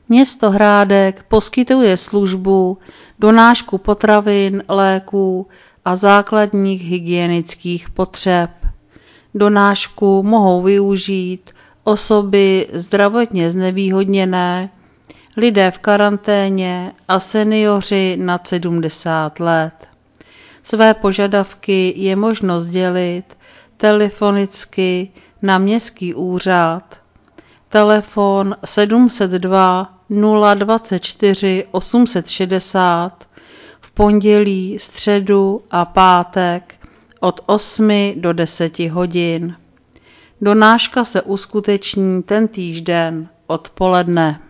Město Hrádek poskytuje službu donášku potravin, léků a základních hygienických potřeb. Donášku mohou využít osoby zdravotně znevýhodněné, lidé v karanténě a seniori nad 70 let. Své požadavky je možno sdělit telefonicky na městský úřad. Telefon 702 024 860 v pondělí, středu a pátek od 8 do 10 hodin. Donáška se uskuteční tentýž den odpoledne.